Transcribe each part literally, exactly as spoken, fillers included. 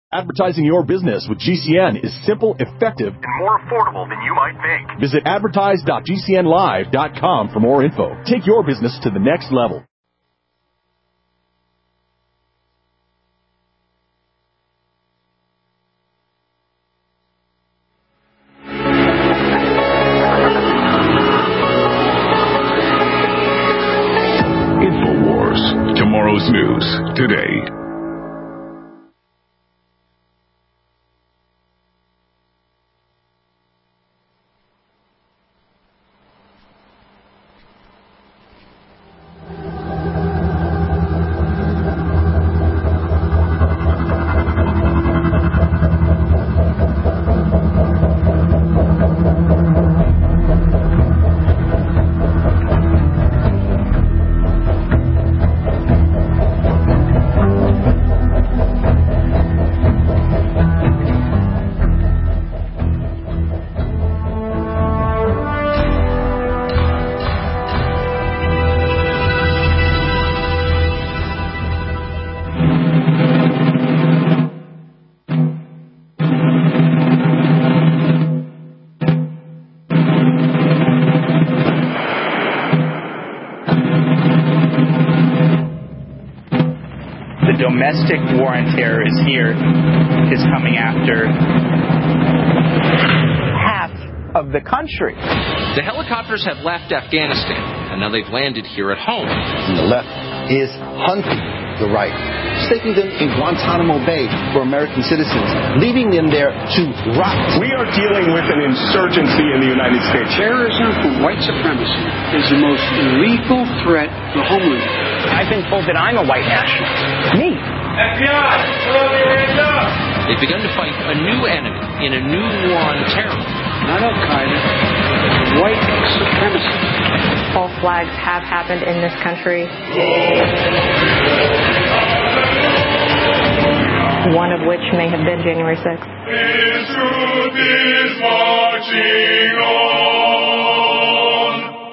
Advertising your business with G C N is simple, effective, and more affordable than you might think. Visit advertise dot g c n live dot com for more info. Take your business to the next level. InfoWars, tomorrow's news today. Domestic war on terror is here, is coming after half of the country. The helicopters have left Afghanistan, and now they've landed here at home. And the left is hunting the right, staking them in Guantanamo Bay for American citizens, leaving them there to rot. We are dealing with an insurgency in the United States. Terrorism from white supremacy is the most lethal threat to the homeland. I've been told that I'm a white nationalist. Me. F B I, throw your hands up. They've begun to fight a new enemy in a new war on terror. Not Al-Qaeda, white supremacy. False flags have happened in this country. One of which may have been January sixth. His truth is marching on.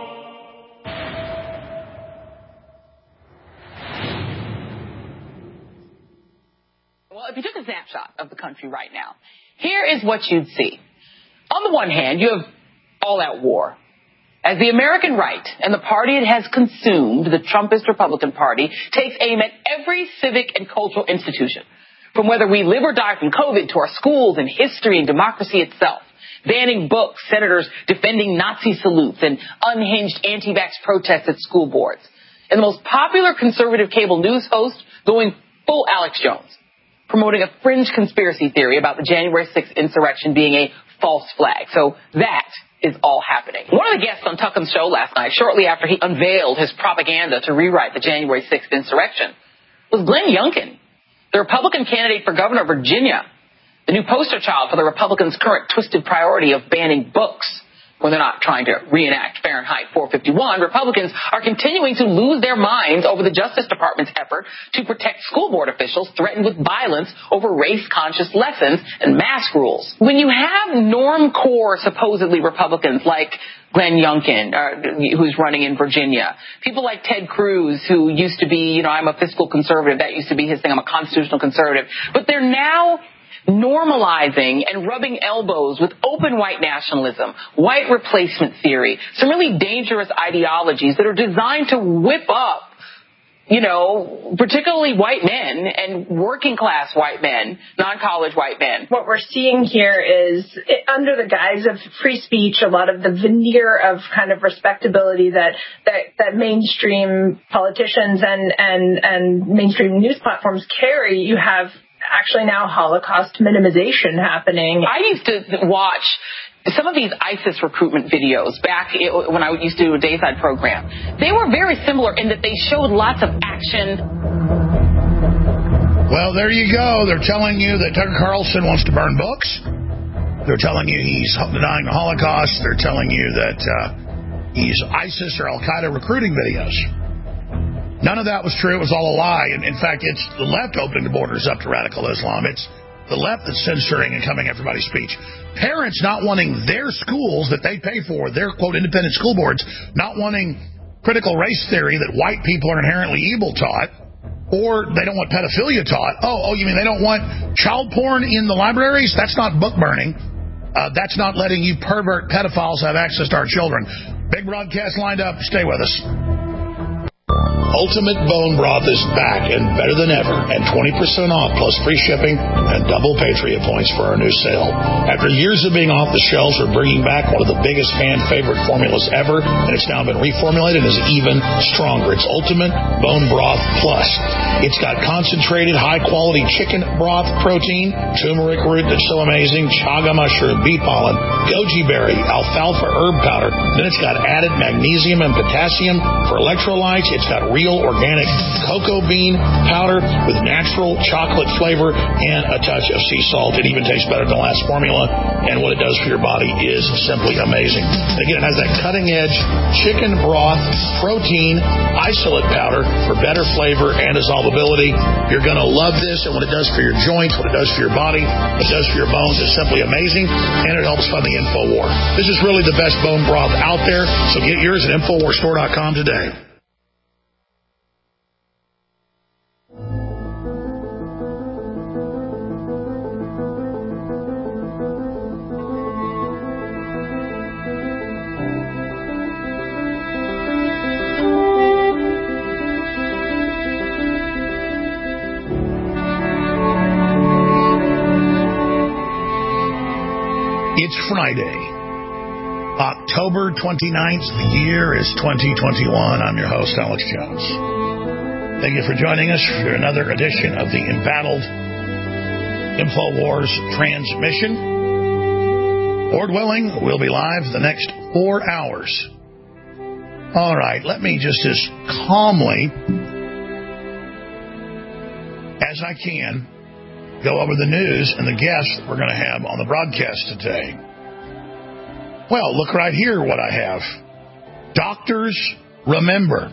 Well, if you took a snapshot of the country right now, here is what you'd see. On the one hand, you have all-out war. As the American right and the party it has consumed, the Trumpist Republican Party, takes aim at every civic and cultural institution, from whether we live or die from COVID to our schools and history and democracy itself, banning books, senators defending Nazi salutes, and unhinged anti-vax protests at school boards, and the most popular conservative cable news host going full Alex Jones, promoting a fringe conspiracy theory about the January sixth insurrection being a false flag. So that is all happening. One of the guests on Tucker's show last night, shortly after he unveiled his propaganda to rewrite the January sixth insurrection, was Glenn Youngkin, the Republican candidate for governor of Virginia, the new poster child for the Republicans' current twisted priority of banning books. When they're not trying to reenact Fahrenheit four fifty-one, Republicans are continuing to lose their minds over the Justice Department's effort to protect school board officials threatened with violence over race-conscious lessons and mask rules. When you have norm-core, supposedly Republicans like Glenn Youngkin, uh, who's running in Virginia, people like Ted Cruz, who used to be, you know, I'm a fiscal conservative. That used to be his thing. I'm a constitutional conservative. But they're now normalizing and rubbing elbows with open white nationalism, white replacement theory, some really dangerous ideologies that are designed to whip up, you know, particularly white men and working class white men, non-college white men. What we're seeing here is, it, under the guise of free speech, a lot of the veneer of kind of respectability that that, that mainstream politicians and, and, and mainstream news platforms carry, you have actually now Holocaust minimization happening. I used to watch some of these ISIS recruitment videos back when I used to do a Dayside program. They were very similar in that they showed lots of action. Well, there you go. They're telling you that Tucker Carlson wants to burn books. They're telling you he's denying the Holocaust. They're telling you that uh, he's ISIS or Al-Qaeda recruiting videos. None of that was true. It was all a lie. And in fact, it's the left opening the borders up to radical Islam. It's the left that's censoring and coming after everybody's speech. Parents not wanting their schools that they pay for, their, quote, independent school boards, not wanting critical race theory that white people are inherently evil taught, or they don't want pedophilia taught. Oh, oh, you mean they don't want child porn in the libraries? That's not book burning. Uh, that's not letting you pervert pedophiles have access to our children. Big broadcast lined up. Stay with us. Ultimate Bone Broth is back and better than ever, and twenty percent off plus free shipping and double Patriot points for our new sale. After years of being off the shelves, we're bringing back one of the biggest fan favorite formulas ever, and it's now been reformulated and is even stronger. It's Ultimate Bone Broth Plus. It's got concentrated high-quality chicken broth protein, turmeric root that's so amazing, chaga mushroom, bee pollen, goji berry, alfalfa herb powder. Then it's got added magnesium and potassium for electrolytes. It's got real organic cocoa bean powder with natural chocolate flavor and a touch of sea salt. It even tastes better than the last formula, and what it does for your body is simply amazing. And again, it has that cutting-edge chicken broth protein isolate powder for better flavor and dissolvability. You're going to love this, and what it does for your joints, what it does for your body, what it does for your bones is simply amazing, and it helps fund the InfoWar. This is really the best bone broth out there, so get yours at Infowar Store dot com today. It's Friday, October twenty-ninth. The year is twenty twenty-one. I'm your host, Alex Jones. Thank you for joining us for another edition of the Embattled InfoWars transmission. Lord willing, we'll be live the next four hours. All right, let me just as calmly as I can go over the news and the guests that we're going to have on the broadcast today. Well, look right here what I have. Doctors, remember,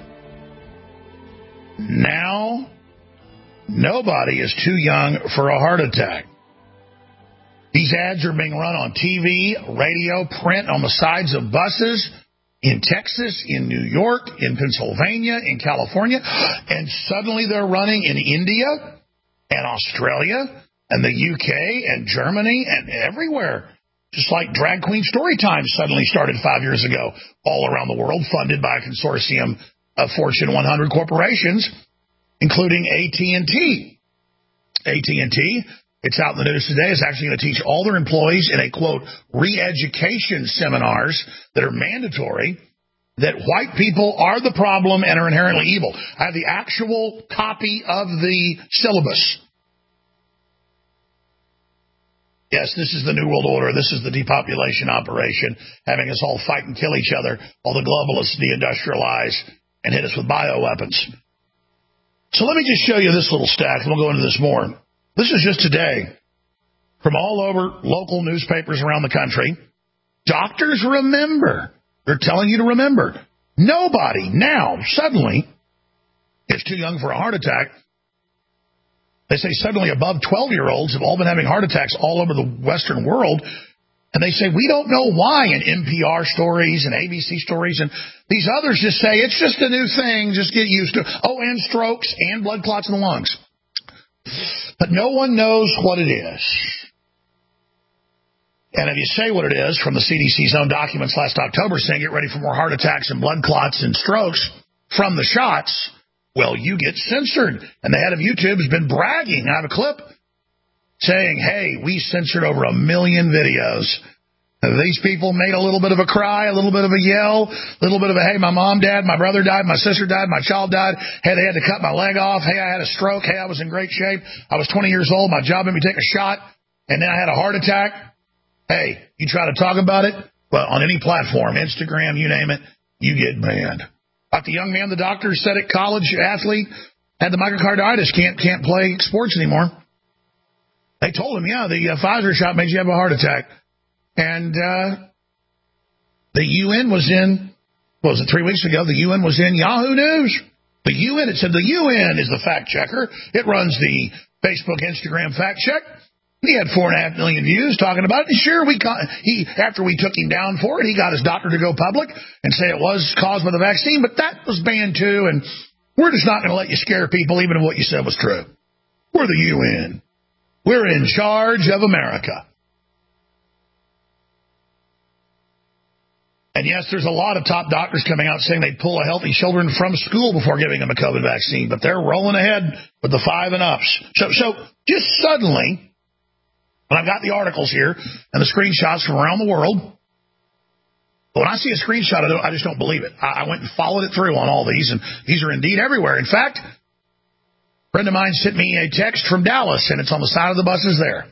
now nobody is too young for a heart attack. These ads are being run on T V, radio, print, on the sides of buses in Texas, in New York, in Pennsylvania, in California, and suddenly they're running in India and Australia and the U K and Germany and everywhere. Just like Drag Queen Storytime suddenly started five years ago all around the world, funded by a consortium of Fortune one hundred corporations, including A T and T. A T and T, it's out in the news today, is actually going to teach all their employees in a, quote, re-education seminars that are mandatory that white people are the problem and are inherently evil. I have the actual copy of the syllabus. Yes, this is the New World Order. This is the depopulation operation, having us all fight and kill each other, while the globalists deindustrialize and hit us with bioweapons. So let me just show you this little stack, and we'll go into this more. This is just today, from all over local newspapers around the country. Doctors, remember. They're telling you to remember. Nobody now, suddenly, is too young for a heart attack. They say suddenly above twelve-year-olds have all been having heart attacks all over the Western world. And they say, we don't know why in N P R stories and A B C stories. And these others just say, it's just a new thing. Just get used to it. Oh, and strokes and blood clots in the lungs. But no one knows what it is. And if you say what it is from the C D C's own documents last October saying get ready for more heart attacks and blood clots and strokes from the shots, well, you get censored. And the head of YouTube has been bragging. I have a clip saying, hey, we censored over a million videos. These people made a little bit of a cry, a little bit of a yell, a little bit of a, hey, my mom died, my brother died, my sister died, my child died. Hey, they had to cut my leg off. Hey, I had a stroke. Hey, I was in great shape. I was twenty years old. My job made me take a shot. And then I had a heart attack. Hey, you try to talk about it? Well, on any platform, Instagram, you name it, you get banned. Like the young man, the doctor said at college athlete, had the myocarditis, can't can't play sports anymore. They told him, yeah, the uh, Pfizer shot made you have a heart attack. And uh, the U N was in, what was it, three weeks ago, the U N was in Yahoo News. The U N, it said the U N is the fact checker. It runs the Facebook, Instagram fact check. He had four and a half million views talking about it. And sure, we got, he after we took him down for it, he got his doctor to go public and say it was caused by the vaccine, but that was banned too. And We're just not going to let you scare people even if what you said was true. We're the U N. We're in charge of America. And yes, there's a lot of top doctors coming out saying they'd pull a healthy children from school before giving them a COVID vaccine, but they're rolling ahead with the five and ups. So, so just suddenly, when I've got the articles here and the screenshots from around the world, when I see a screenshot, I, don't, I just don't believe it. I, I went and followed it through on all these, and these are indeed everywhere. In fact, a friend of mine sent me a text from Dallas, and it's on the side of the buses there.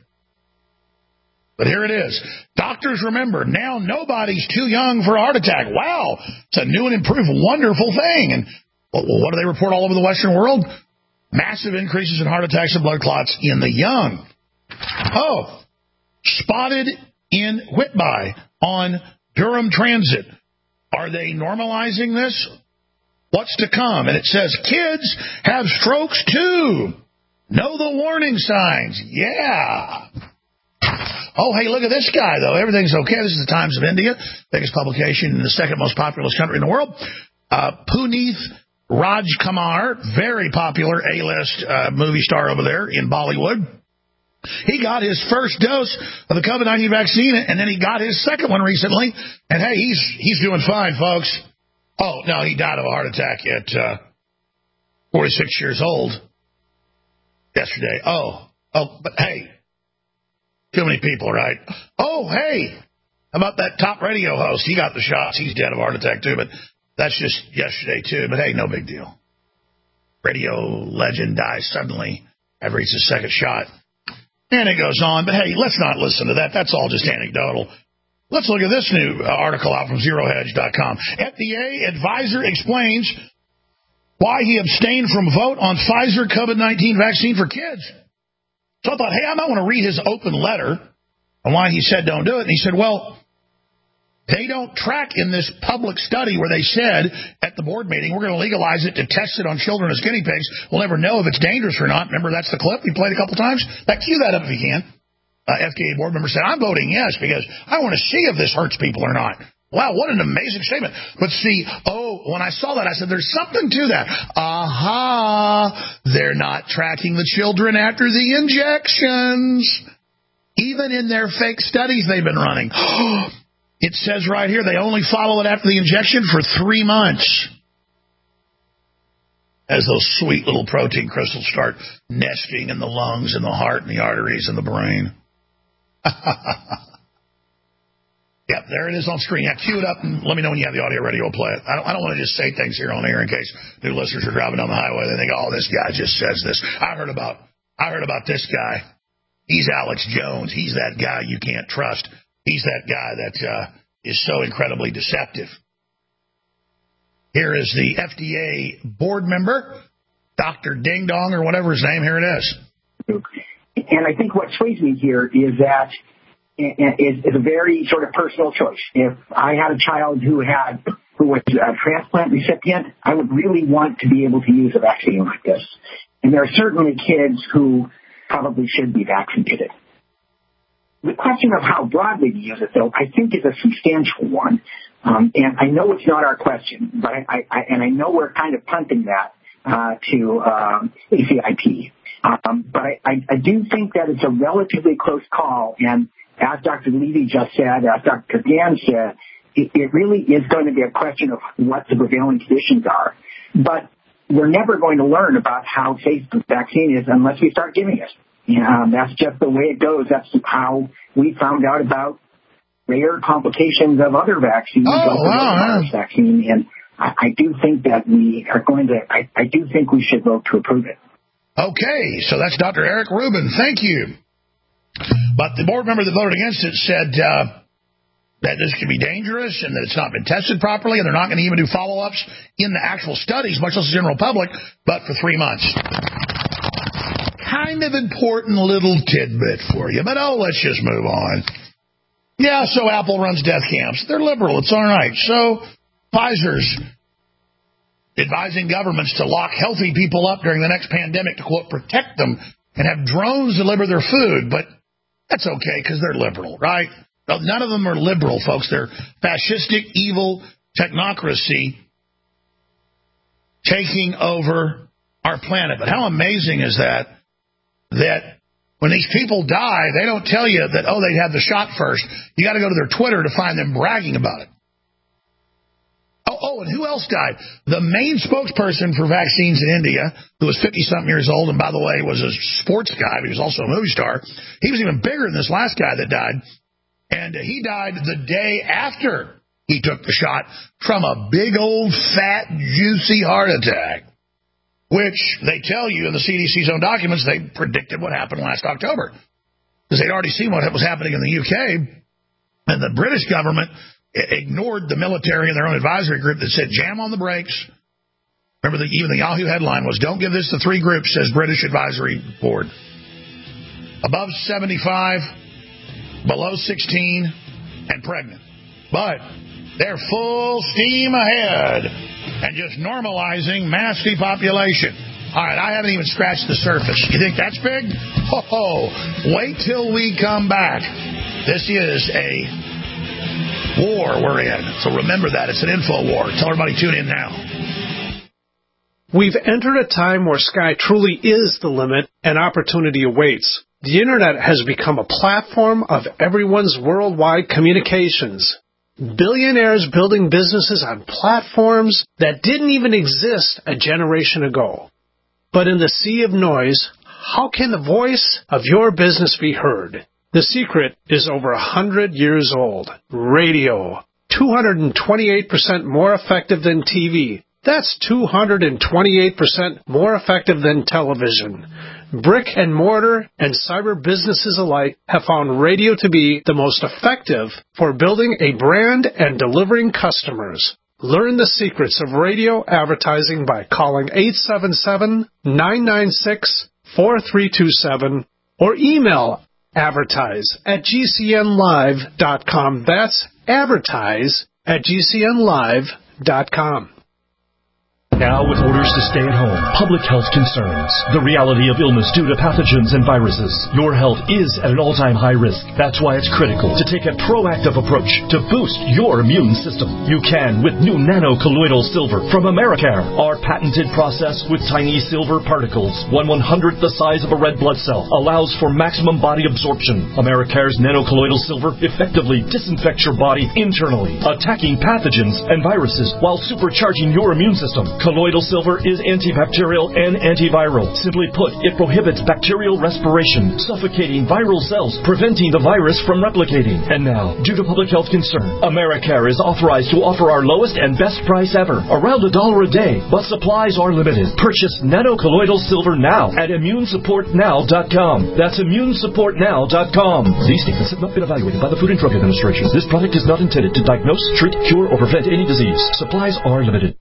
But here it is. Doctors remember, now nobody's too young for a heart attack. Wow, it's a new and improved, wonderful thing. And well, what do they report all over the Western world? Massive increases in heart attacks and blood clots in the young. Oh, spotted in Whitby on Durham Transit. Are they normalizing this? What's to come? And it says, kids have strokes too. Know the warning signs. Yeah. Oh, hey, look at this guy, though. Everything's okay. This is the Times of India, biggest publication in the second most populous country in the world. Uh, Puneeth Rajkumar, very popular A-list uh, movie star over there in Bollywood. He got his first dose of the COVID nineteen vaccine, and then he got his second one recently. And, hey, he's he's doing fine, folks. Oh, no, he died of a heart attack at uh, forty-six years old yesterday. Oh, oh, but, hey. Too many people, right? Oh, hey, how about that top radio host? He got the shots. He's dead of a heart attack, too, but that's just yesterday, too. But, hey, no big deal. Radio legend dies suddenly after he's his second shot. And it goes on. But, hey, let's not listen to that. That's all just anecdotal. Let's look at this new article out from zero hedge dot com. F D A advisor explains why he abstained from vote on Pfizer COVID nineteen vaccine for kids. So I thought, hey, I might want to read his open letter on why he said don't do it. And he said, well, they don't track in this public study where they said at the board meeting, we're going to legalize it to test it on children as guinea pigs. We'll never know if it's dangerous or not. Remember, that's the clip we played a couple times? That, cue that up if you can. Uh, F D A board member said, I'm voting yes because I want to see if this hurts people or not. Wow, what an amazing statement. But see, oh, when I saw that, I said, there's something to that. Aha, they're not tracking the children after the injections. Even in their fake studies they've been running. It says right here, they only follow it after the injection for three months. As those sweet little protein crystals start nesting in the lungs and the heart and the arteries and the brain. Yep, there it is on screen. Now, cue it up and let me know when you have the audio ready. We'll play it. I don't, I don't want to just say things here on air in case new listeners are driving down the highway. They think, oh, this guy just says this. I heard about, I heard about this guy. He's Alex Jones. He's that guy you can't trust. He's that guy that uh, is so incredibly deceptive. Here is the F D A board member, Doctor Ding Dong or whatever his name. Here it is. And I think what sways me here is that is, is a very sort of personal choice. If I had a child who had who was a transplant recipient, I would really want to be able to use a vaccine like this. And there are certainly kids who probably should be vaccinated. The question of how broadly to use it, though, I think is a substantial one. Um, and I know it's not our question, but I, I and I know we're kind of punting that uh, to um, A C I P. Um, but I, I, I do think that it's a relatively close call. And as Doctor Levy just said, as Doctor Gann said, it, it really is going to be a question of what the prevailing conditions are. But we're never going to learn about how safe the vaccine is unless we start giving it. Um, that's just the way it goes. That's how we found out about rare complications of other vaccines, oh, like the wow, virus vaccine. And I, I do think that we are going to, I, I do think we should vote to approve it. Okay, so that's Doctor Eric Rubin. Thank you. But the board member that voted against it said uh, that this could be dangerous and that it's not been tested properly and they're not going to even do follow-ups in the actual studies, much less the general public, but for three months. Kind of important little tidbit for you, but oh, let's just move on. Yeah, so Apple runs death camps. They're liberal. It's all right. So Pfizer's advising governments to lock healthy people up during the next pandemic to, quote, protect them and have drones deliver their food. But that's okay because they're liberal, right? None of them are liberal, folks. They're fascistic, evil technocracy taking over our planet. But how amazing is that, that when these people die, they don't tell you that, oh, they had the shot first. You got to go to their Twitter to find them bragging about it. Oh, oh, and who else died? The main spokesperson for vaccines in India, who was fifty-something years old, and by the way, was a sports guy, but he was also a movie star. He was even bigger than this last guy that died. And he died the day after he took the shot from a big old fat, juicy heart attack, which they tell you in the C D C's own documents, they predicted what happened last October. Because they'd already seen what was happening in the U K, and the British government ignored the military and their own advisory group that said, jam on the brakes. Remember, the, even the Yahoo headline was, don't give this to three groups, says British Advisory Board. Above seventy-five, below sixteen, and pregnant. But they're full steam ahead and just normalizing mass depopulation. All right, I haven't even scratched the surface. You think that's big? Ho, ho. Wait till we come back. This is a war we're in. So remember that. It's an info war. Tell everybody, tune in now. We've entered a time where sky truly is the limit and opportunity awaits. The Internet has become a platform of everyone's worldwide communications. Billionaires building businesses on platforms that didn't even exist a generation ago. But in the sea of noise, how can the voice of your business be heard? The secret is over one hundred years old. Radio. two hundred twenty-eight percent more effective than T V. That's two hundred twenty-eight percent more effective than television. Brick and mortar and cyber businesses alike have found radio to be the most effective for building a brand and delivering customers. Learn the secrets of radio advertising by calling eight seven seven, nine nine six, four three two seven or email advertise at g c n live dot com. That's advertise at g c n live dot com. Now, with orders to stay at home, public health concerns, the reality of illness due to pathogens and viruses, your health is at an all-time high risk. That's why it's critical to take a proactive approach to boost your immune system. You can with new nano-colloidal silver from Americare. Our patented process with tiny silver particles, one one-hundredth the size of a red blood cell, allows for maximum body absorption. Americare's nano-colloidal silver effectively disinfects your body internally, attacking pathogens and viruses while supercharging your immune system. Colloidal silver is antibacterial and antiviral. Simply put, it prohibits bacterial respiration, suffocating viral cells, preventing the virus from replicating. And now, due to public health concern, Americare is authorized to offer our lowest and best price ever, around a dollar a day, but supplies are limited. Purchase nano-colloidal silver now at immune support now dot com. That's immune support now dot com. These statements have not been evaluated by the Food and Drug Administration. This product is not intended to diagnose, treat, cure, or prevent any disease. Supplies are limited.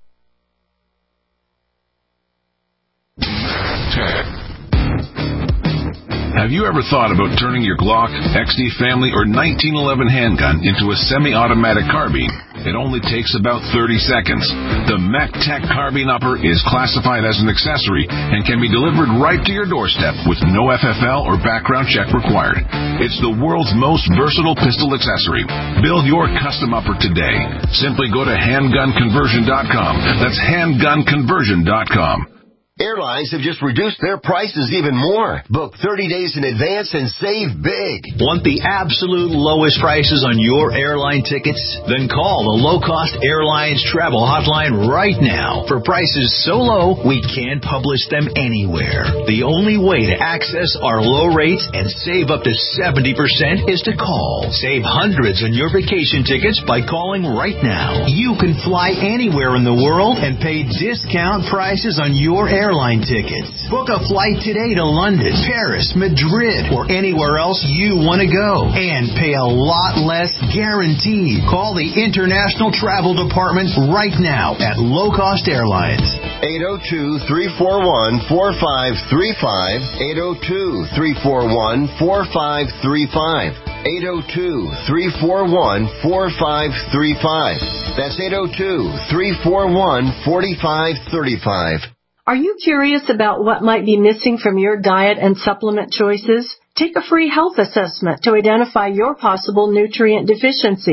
Have you ever thought about turning your Glock, X D Family, or nineteen eleven handgun into a semi-automatic carbine? It only takes about thirty seconds. The MacTech Carbine Upper is classified as an accessory and can be delivered right to your doorstep with no F F L or background check required. It's the world's most versatile pistol accessory. Build your custom upper today. Simply go to handgun conversion dot com. That's handgun conversion dot com. Airlines have just reduced their prices even more. Book thirty days in advance and save big. Want the absolute lowest prices on your airline tickets? Then call the Low Cost Airlines Travel Hotline right now. For prices so low, we can't publish them anywhere. The only way to access our low rates and save up to seventy percent is to call. Save hundreds on your vacation tickets by calling right now. You can fly anywhere in the world and pay discount prices on your airline airline tickets. Book a flight today to London, Paris, Madrid, or anywhere else you want to go and pay a lot less guaranteed. Call the International Travel Department right now at Low Cost Airlines. eight oh two, three four one, four five three five. eight oh two, three four one, four five three five. eight oh two, three four one, four five three five. That's eight oh two, three four one, four five three five. Are you curious about what might be missing from your diet and supplement choices? Take a free health assessment to identify your possible nutrient deficiencies.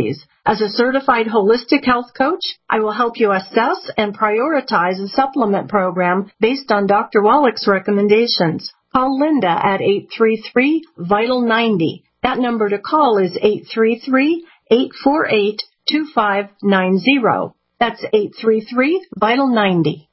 As a certified holistic health coach, I will help you assess and prioritize a supplement program based on Doctor Wallach's recommendations. Call Linda at eight three three, vital ninety. That number to call is eight three three, eight four eight, two five nine zero. That's eight three three, vital ninety.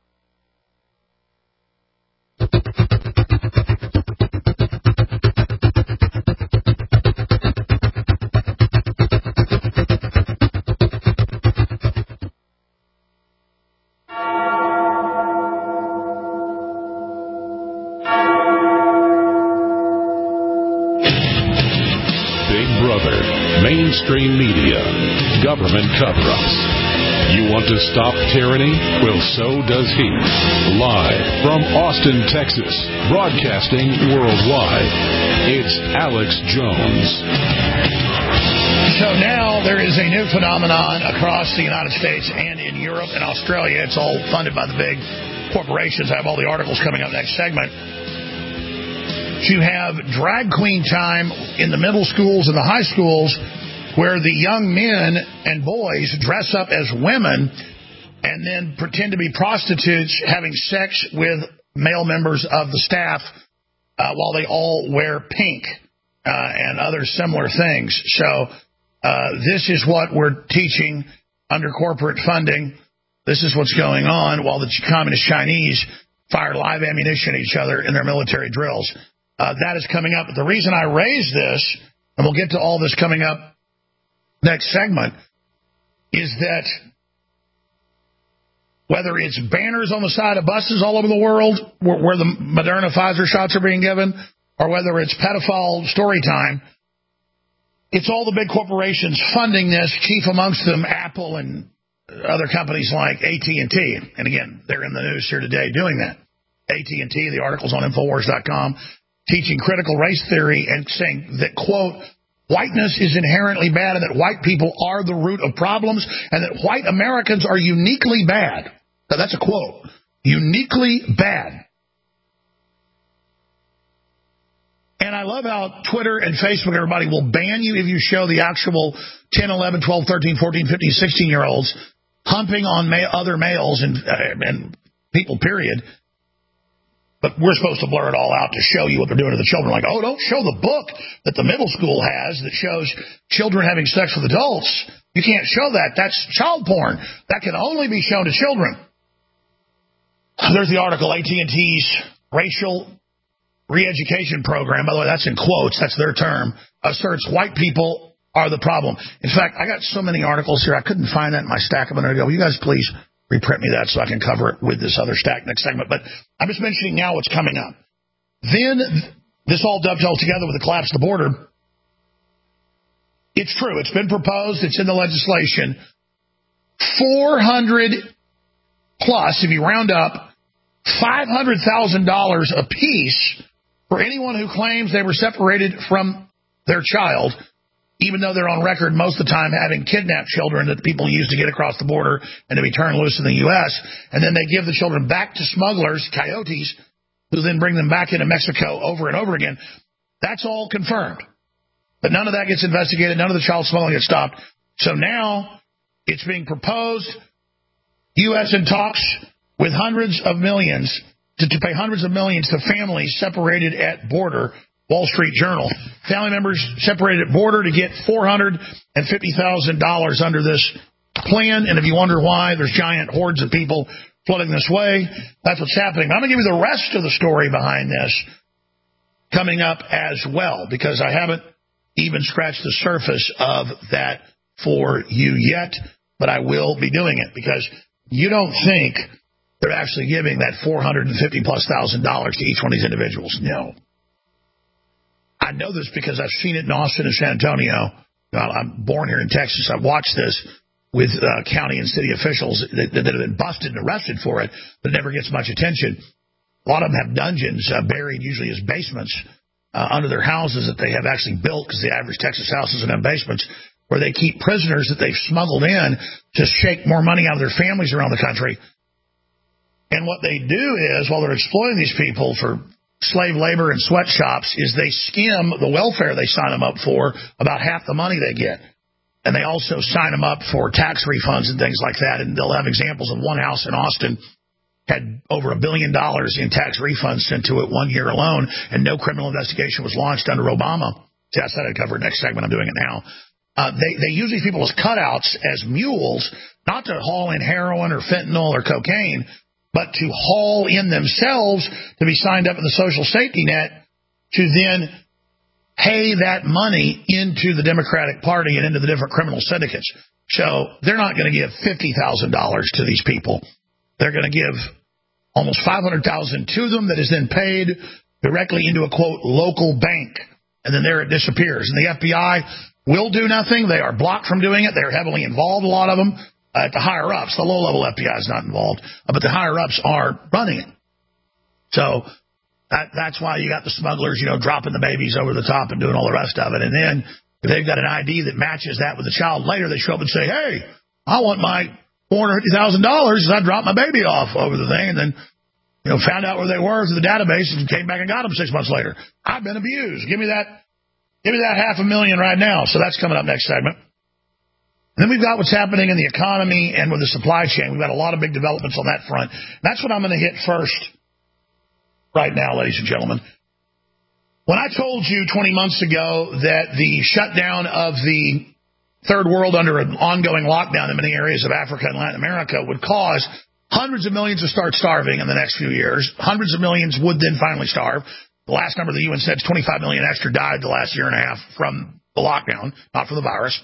Mainstream media, government cover-ups. You want to stop tyranny? Well, so does he. Live from Austin, Texas, broadcasting worldwide, it's Alex Jones. So now there is a new phenomenon across the United States and in Europe and Australia. It's all funded by the big corporations. I have all the articles coming up next segment. To have drag queen time in the middle schools and the high schools where the young men and boys dress up as women and then pretend to be prostitutes having sex with male members of the staff uh, while they all wear pink uh, and other similar things. So uh, this is what we're teaching under corporate funding. This is what's going on while the communist Chinese fire live ammunition at each other in their military drills. Uh, that is coming up. But the reason I raise this, and we'll get to all this coming up next segment, is that whether it's banners on the side of buses all over the world where, where the Moderna Pfizer shots are being given, or whether it's pedophile story time, it's all the big corporations funding this, chief amongst them Apple and other companies like A T and T. And again, they're in the news here today doing that. A T and T, the article's on Infowars dot com, teaching critical race theory and saying that, quote, whiteness is inherently bad and that white people are the root of problems and that white Americans are uniquely bad. Now, that's a quote. Uniquely bad. And I love how Twitter and Facebook, everybody, will ban you if you show the actual ten, eleven, twelve, thirteen, fourteen, fifteen, sixteen-year-olds humping on ma- other males and, uh, and people, period. But we're supposed to blur it all out to show you what they're doing to the children. Like, oh, don't show the book that the middle school has that shows children having sex with adults. You can't show that. That's child porn. That can only be shown to children. There's the article, A T and T's racial re-education program. By the way, that's in quotes. That's their term. Asserts white people are the problem. In fact, I got so many articles here. I couldn't find that in my stack a minute ago. Will you guys please reprint me that so I can cover it with this other stack next segment. But I'm just mentioning now what's coming up. Then this all dovetails together with the collapse of the border. It's true. It's been proposed. It's in the legislation. four hundred plus, if you round up, five hundred thousand dollars apiece for anyone who claims they were separated from their child, even though they're on record most of the time having kidnapped children that people use to get across the border and to be turned loose in the U S, and then they give the children back to smugglers, coyotes, who then bring them back into Mexico over and over again. That's all confirmed. But none of that gets investigated. None of the child smuggling gets stopped. So now it's being proposed, U S in talks with hundreds of millions, to, to pay hundreds of millions to families separated at border. Wall Street Journal. Family members separated at border to get four hundred fifty thousand dollars under this plan. And if you wonder why there's giant hordes of people flooding this way, that's what's happening. I'm going to give you the rest of the story behind this coming up as well, because I haven't even scratched the surface of that for you yet, but I will be doing it, because you don't think they're actually giving that four hundred fifty plus thousand dollars to each one of these individuals. No. I know this because I've seen it in Austin and San Antonio. I'm born here in Texas. I've watched this with uh, county and city officials that, that have been busted and arrested for it, but it never gets much attention. A lot of them have dungeons uh, buried usually as basements uh, under their houses that they have actually built, because the average Texas house isn't in basements, where they keep prisoners that they've smuggled in to shake more money out of their families around the country. And what they do is, while they're exploiting these people for slave labor and sweatshops, is they skim the welfare they sign them up for, about half the money they get. And they also sign them up for tax refunds and things like that. And they'll have examples of one house in Austin had over a billion dollars in tax refunds sent to it one year alone, and no criminal investigation was launched under Obama. See, I said I'd cover it next segment. I'm doing it now. Uh, they, they use these people as cutouts, as mules, not to haul in heroin or fentanyl or cocaine, but to haul in themselves to be signed up in the social safety net to then pay that money into the Democratic Party and into the different criminal syndicates. So they're not going to give fifty thousand dollars to these people. They're going to give almost five hundred thousand dollars to them that is then paid directly into a, quote, local bank. And then there it disappears. And the F B I will do nothing. They are blocked from doing it. They're heavily involved, a lot of them, uh, at the higher-ups. The low-level F B I is not involved, uh, but the higher-ups are running it. So that, that's why you got the smugglers, you know, dropping the babies over the top and doing all the rest of it. And then if they've got an I D that matches that with the child later, they show up and say, hey, I want my four hundred fifty thousand dollars because I dropped my baby off over the thing, and then, you know, found out where they were through the database and came back and got them six months later. I've been abused. Give me that, give me that half a million right now. So that's coming up next segment. And then we've got what's happening in the economy and with the supply chain. We've got a lot of big developments on that front. That's what I'm going to hit first right now, ladies and gentlemen. When I told you twenty months ago that the shutdown of the third world under an ongoing lockdown in many areas of Africa and Latin America would cause hundreds of millions to start starving in the next few years. Hundreds of millions would then finally starve. The last number the U N said is twenty-five million extra died the last year and a half from the lockdown, not from the virus.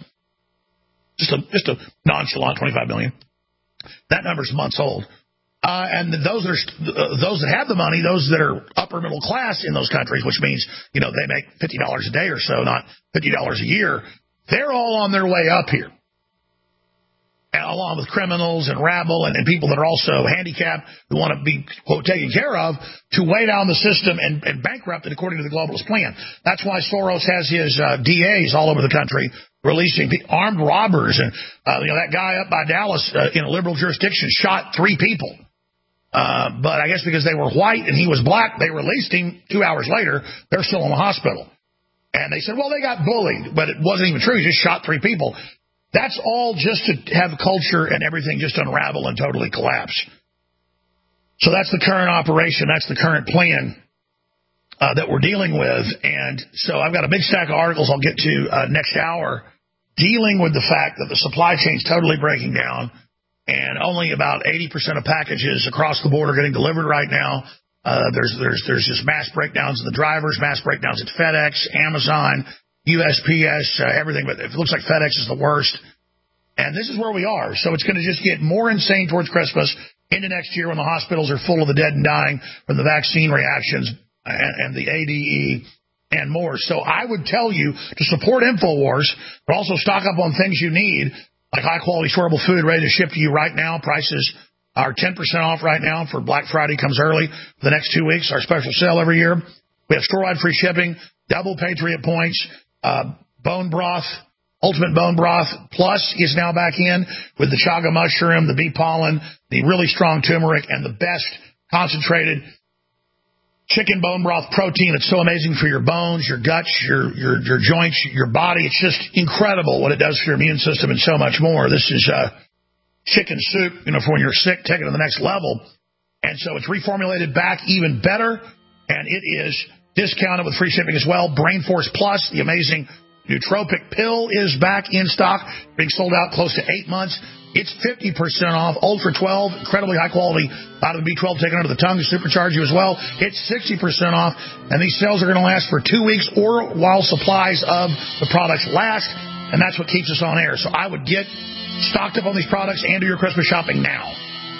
Just a, just a nonchalant twenty-five million. That number's months old. Uh, and those that are, uh, those that have the money, those that are upper middle class in those countries, which means, you know, they make fifty dollars a day or so, not fifty dollars a year, they're all on their way up here. And along with criminals and rabble and, and people that are also handicapped who want to be, quote, taken care of, to weigh down the system and, and bankrupt it according to the globalist plan. That's why Soros has his uh, D As all over the country releasing armed robbers. And, uh, you know, that guy up by Dallas uh, in a liberal jurisdiction shot three people. Uh, but I guess because they were white and he was black, they released him two hours later. They're still in the hospital. And they said, well, they got bullied, but it wasn't even true. He just shot three people. That's all just to have culture and everything just unravel and totally collapse. So that's the current operation. That's the current plan uh, that we're dealing with. And so I've got a big stack of articles I'll get to uh, next hour dealing with the fact that the supply chain's totally breaking down and only about eighty percent of packages across the board are getting delivered right now. Uh, there's, there's, there's just mass breakdowns in the drivers, mass breakdowns at FedEx, Amazon, U S P S, uh, everything, but it looks like FedEx is the worst. And this is where we are. So it's going to just get more insane towards Christmas into next year when the hospitals are full of the dead and dying from the vaccine reactions and, and the A D E and more. So I would tell you to support InfoWars, but also stock up on things you need, like high-quality storable food ready to ship to you right now. Prices are ten percent off right now for Black Friday comes early for the next two weeks, our special sale every year. We have store-wide free shipping, double Patriot points, uh, bone broth, Ultimate Bone Broth Plus is now back in with the chaga mushroom, the bee pollen, the really strong turmeric, and the best concentrated chicken bone broth protein. It's so amazing for your bones, your guts, your, your, your joints, your body. It's just incredible what it does for your immune system and so much more. This is uh, chicken soup, you know, for when you're sick, take it to the next level. And so it's reformulated back even better, and it is discounted with free shipping as well. Brain Force Plus, the amazing nootropic pill, is back in stock, being sold out close to eight months. It's fifty percent off. Ultra twelve, incredibly high-quality vitamin B twelve taken under the tongue to supercharge you as well. It's sixty percent off, and these sales are going to last for two weeks or while supplies of the products last, and that's what keeps us on air. So I would get stocked up on these products and do your Christmas shopping now.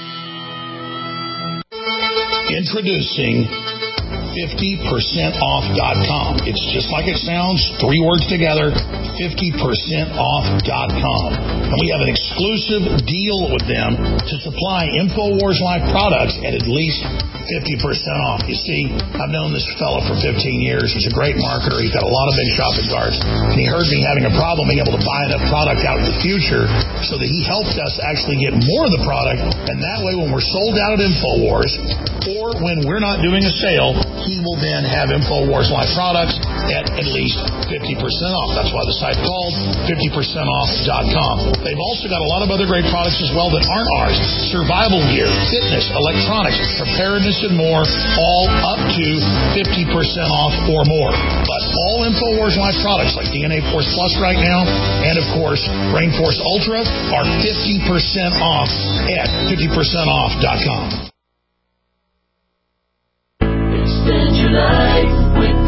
Introducing fifty percent off dot com. It's just like it sounds, three words together, fifty percent off dot com. And we have an exclusive deal with them to supply InfoWars Life products at at least fifty percent off. You see, I've known this fellow for fifteen years. He's a great marketer. He's got a lot of big shopping carts. And he heard me having a problem being able to buy enough product out in the future, so that he helped us actually get more of the product. And that way, when we're sold out at InfoWars, or when we're not doing a sale, he will then have InfoWars Life products at at least fifty percent off. That's why the site called fifty percent off dot com. They've also got a lot of other great products as well that aren't ours. Survival gear, fitness, electronics, preparedness, and more, all up to fifty percent off or more. But all InfoWars Life products like D N A Force Plus right now, and of course Brain Force Ultra, are fifty percent off at fifty percent off dot com. Extend your life with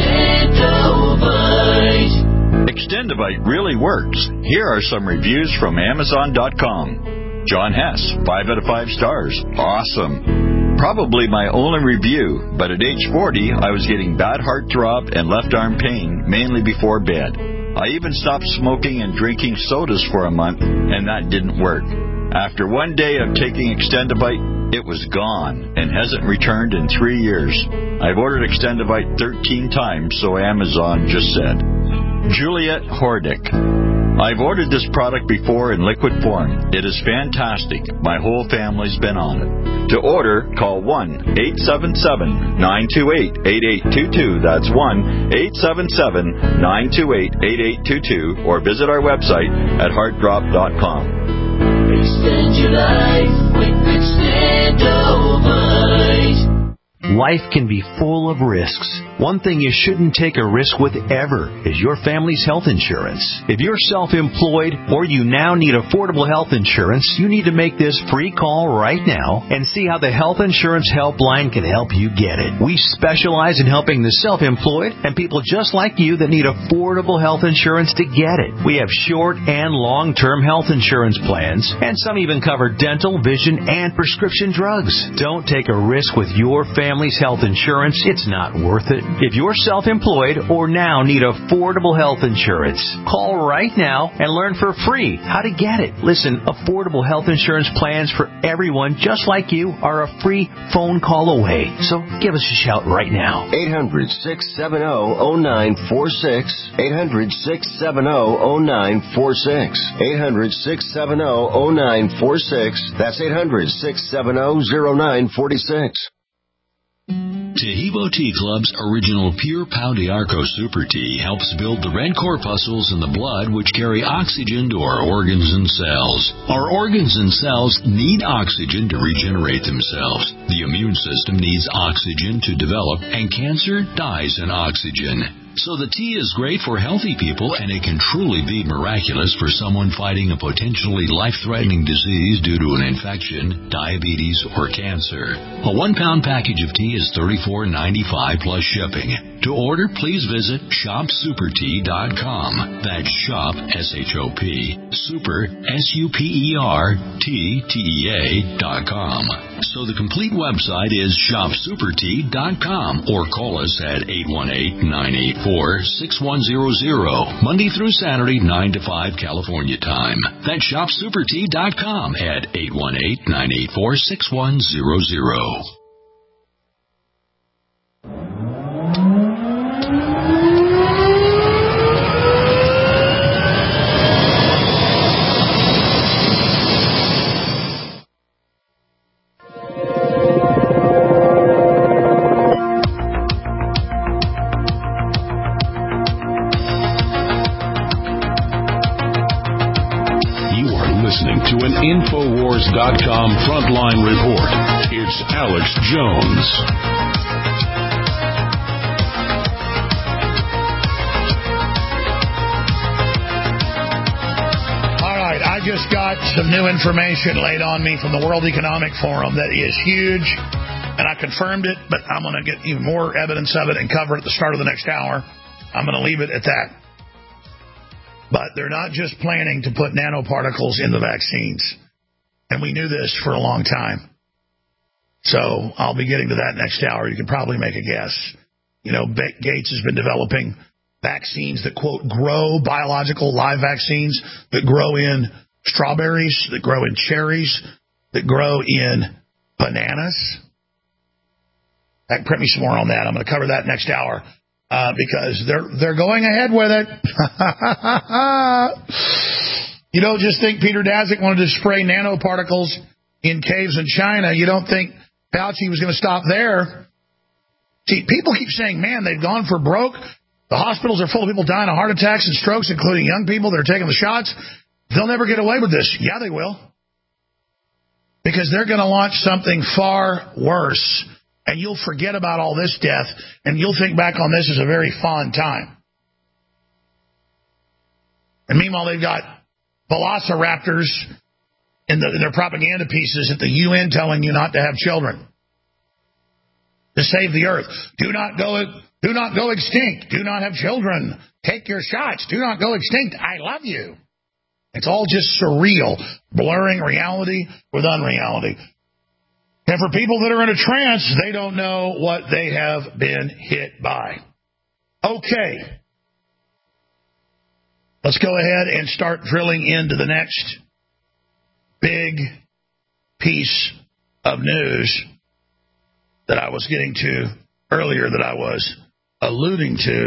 Extendovite. Extendovite really works. Here are some reviews from Amazon dot com. John Hess, five out of five stars. Awesome. Probably my only review, but at age forty, I was getting bad heart throb and left arm pain, mainly before bed. I even stopped smoking and drinking sodas for a month, and that didn't work. After one day of taking Extendovite, it was gone and hasn't returned in three years. I've ordered Extendovite thirteen times, so Amazon just said. Juliet Hordick. I've ordered this product before in liquid form. It is fantastic. My whole family's been on it. To order, call one eight seven seven, nine two eight, eight eight two two. That's one eight seven seven, nine two eight, eight eight two two, or visit our website at heart drop dot com. Extend your life with Extendovite. Life can be full of risks. One thing you shouldn't take a risk with ever is your family's health insurance. If you're self-employed or you now need affordable health insurance, you need to make this free call right now and see how the Health Insurance Helpline can help you get it. We specialize in helping the self-employed and people just like you that need affordable health insurance to get it. We have short and long-term health insurance plans, and some even cover dental, vision, and prescription drugs. Don't take a risk with your family. Family's health insurance, it's not worth it. If you're self-employed or now need affordable health insurance, call right now and learn for free how to get it. Listen, affordable health insurance plans for everyone just like you are a free phone call away. So give us a shout right now. eight hundred, six seven zero, zero nine four six. eight hundred, six seven zero, zero nine four six. eight hundred, six seven zero, zero nine four six. That's eight hundred, six seven zero, zero nine four six. Tehibo Tea Club's original Pure Pau d'Arco Super Tea helps build the red corpuscles in the blood which carry oxygen to our organs and cells. Our organs and cells need oxygen to regenerate themselves. The immune system needs oxygen to develop, and cancer dies in oxygen. So the tea is great for healthy people, and it can truly be miraculous for someone fighting a potentially life-threatening disease due to an infection, diabetes, or cancer. A one-pound package of tea is thirty-four ninety-five plus shipping. To order, please visit shop super tea dot com. That's shop, S H O P, super, S U P E R, T, T E A, dot com. So the complete website is shop super tea dot com, or call us at eight one eight, nine eight four, six one zero zero, Monday through Saturday, nine to five California time. That's shop super tea dot com at eight one eight, nine eight four, six one zero zero. To an Infowars dot com frontline report. It's Alex Jones. All right, I just got some new information laid on me from the World Economic Forum that is huge, and I confirmed it, but I'm going to get even more evidence of it and cover it at the start of the next hour. I'm going to leave it at that. But they're not just planning to put nanoparticles in the vaccines. And we knew this for a long time. So I'll be getting to that next hour. You can probably make a guess. You know, Gates has been developing vaccines that, quote, grow, biological live vaccines that grow in strawberries, that grow in cherries, that grow in bananas. Print me some more on that. I'm going to cover that next hour. Uh, because they're they're going ahead with it. You don't just think Peter Daszak wanted to spray nanoparticles in caves in China. You don't think Fauci was going to stop there. See, people keep saying, man, they've gone for broke. The hospitals are full of people dying of heart attacks and strokes, including young people that are taking the shots. They'll never get away with this. Yeah, they will. Because they're going to launch something far worse. And you'll forget about all this death, and you'll think back on this as a very fond time. And meanwhile, they've got velociraptors in, the, in their propaganda pieces at the U N telling you not to have children. To save the earth. Do not go, do not go extinct. Do not have children. Take your shots. Do not go extinct. I love you. It's all just surreal, blurring reality with unreality. And for people that are in a trance, they don't know what they have been hit by. Okay. Let's go ahead and start drilling into the next big piece of news that I was getting to earlier, that I was alluding to.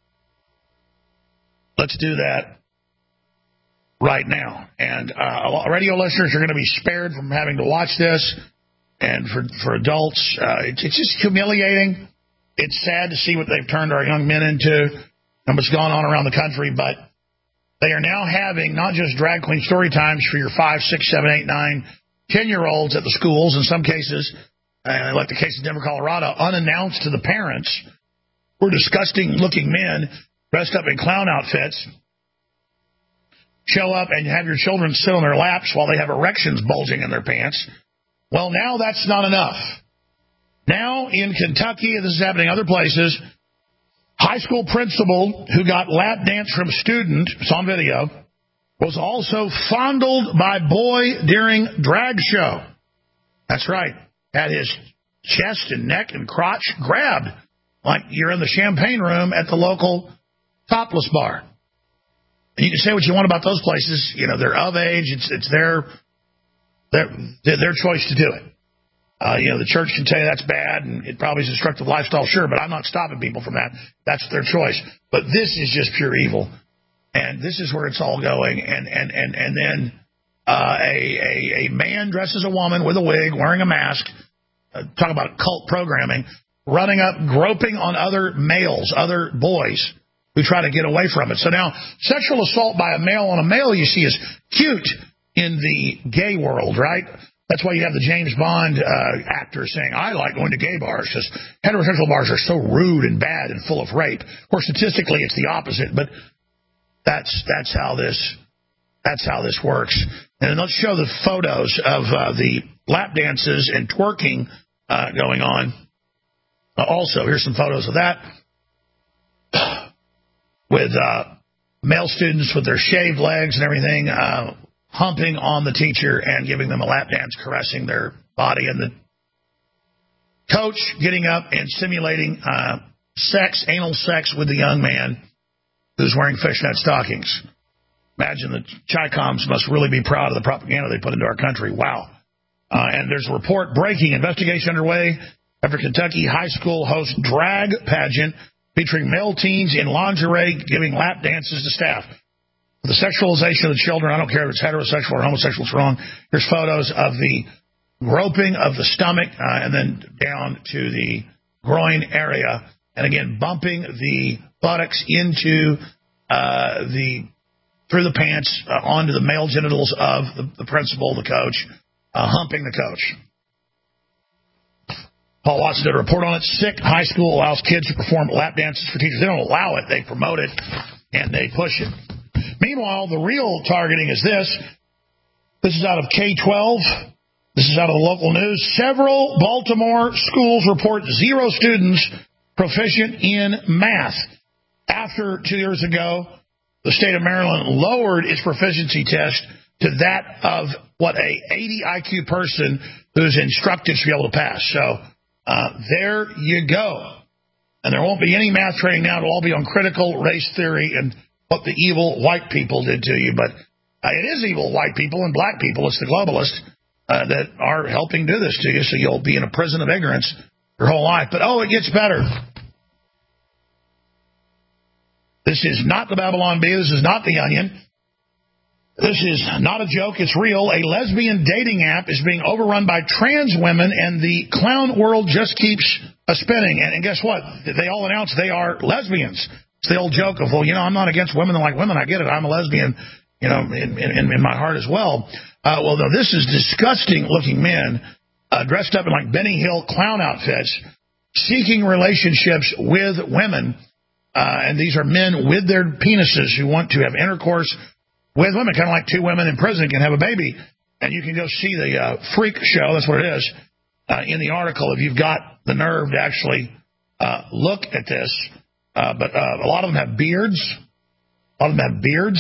Let's do that right now. And uh, radio listeners are going to be spared from having to watch this. And for, for adults, uh, it, it's just humiliating. It's sad to see what they've turned our young men into and what's gone on around the country. But they are now having not just drag queen story times for your five, six, seven, eight, nine, ten-year-olds at the schools. In some cases, uh, like the case of Denver, Colorado, unannounced to the parents, were disgusting-looking men dressed up in clown outfits show up and have your children sit on their laps while they have erections bulging in their pants. Well, now that's not enough. Now in Kentucky, and this is happening other places, high school principal who got lap dance from student, it's on video, was also fondled by boy during drag show. That's right. Had his chest and neck and crotch grabbed like you're in the champagne room at the local topless bar. And you can say what you want about those places. You know, they're of age. It's it's their their their choice to do it. Uh, you know, the church can tell you that's bad and it probably is a destructive lifestyle, sure, but I'm not stopping people from that. That's their choice. But this is just pure evil. And this is where it's all going. And and and, and then uh, a, a, a man dressed as a woman with a wig, wearing a mask, uh, talk about cult programming, running up, groping on other males, other boys who try to get away from it. So now sexual assault by a male on a male, you see, is cute in the gay world, right? That's why you have the James Bond uh, actor saying, I like going to gay bars because heterosexual bars are so rude and bad and full of rape. Of course, statistically, it's the opposite, but that's that's how this that's how this works. And let's show the photos of uh, the lap dances and twerking uh, going on. Uh, also, here's some photos of that with uh, male students with their shaved legs and everything, uh, humping on the teacher and giving them a lap dance, caressing their body, and the coach getting up and simulating uh, sex, anal sex with the young man who's wearing fishnet stockings. Imagine the Chi-Coms must really be proud of the propaganda they put into our country. Wow. Uh, and there's a report breaking, investigation underway after Kentucky high school hosts drag pageant featuring male teens in lingerie giving lap dances to staff. The sexualization of the children, I don't care if it's heterosexual or homosexual, it's wrong. Here's photos of the groping of the stomach uh, and then down to the groin area. And again, bumping the buttocks into uh, the, through the pants, uh, onto the male genitals of the, the principal, the coach, uh, humping the coach. Paul Watson did a report on it. Sick high school allows kids to perform lap dances for teachers. They don't allow it. They promote it, and they push it. Meanwhile, the real targeting is this. This is out of K twelve. This is out of the local news. Several Baltimore schools report zero students proficient in math. After two years ago, the state of Maryland lowered its proficiency test to that of what a eighty I Q person who's instructed should be able to pass. So uh, there you go. And there won't be any math training now. It'll all be on critical race theory and what the evil white people did to you. But uh, it is evil white people and black people. It's the globalists uh, that are helping do this to you, so you'll be in a prison of ignorance your whole life. But, oh, it gets better. This is not the Babylon Bee. This is not the Onion. This is not a joke, it's real. A lesbian dating app is being overrun by trans women, and the clown world just keeps uh, spinning. And, and guess what? They all announce they are lesbians. It's the old joke of, well, you know, I'm not against women that like women. I get it. I'm a lesbian, you know, in, in, in my heart as well. Uh, well, no, this is disgusting-looking men uh, dressed up in like Benny Hill clown outfits, seeking relationships with women. Uh, and these are men with their penises who want to have intercourse with women, kind of like two women in prison can have a baby. And you can go see the uh, freak show, that's what it is, uh, in the article if you've got the nerve to actually uh, look at this. Uh, but uh, a lot of them have beards. A lot of them have beards.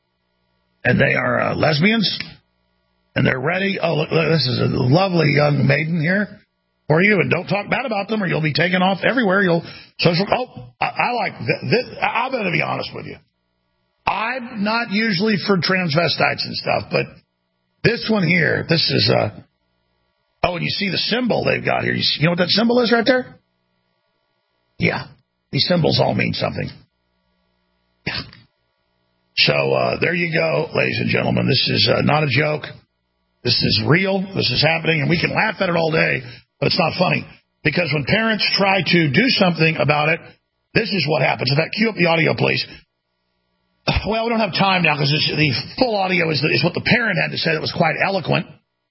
And they are uh, lesbians. And they're ready. Oh, look, look, this is a lovely young maiden here for you. And don't talk bad about them or you'll be taken off everywhere. You'll social. Oh, I, I like this. I'm going to be honest with you. I'm not usually for transvestites and stuff, but this one here, this is, uh, oh, and you see the symbol they've got here. You, see, you know what that symbol is right there? Yeah. These symbols all mean something. Yeah. So uh, there you go, ladies and gentlemen. This is uh, not a joke. This is real. This is happening, and we can laugh at it all day, but it's not funny. Because when parents try to do something about it, this is what happens. In fact, cue up the audio, please. Well, we don't have time now because the full audio is, the, is what the parent had to say that was quite eloquent.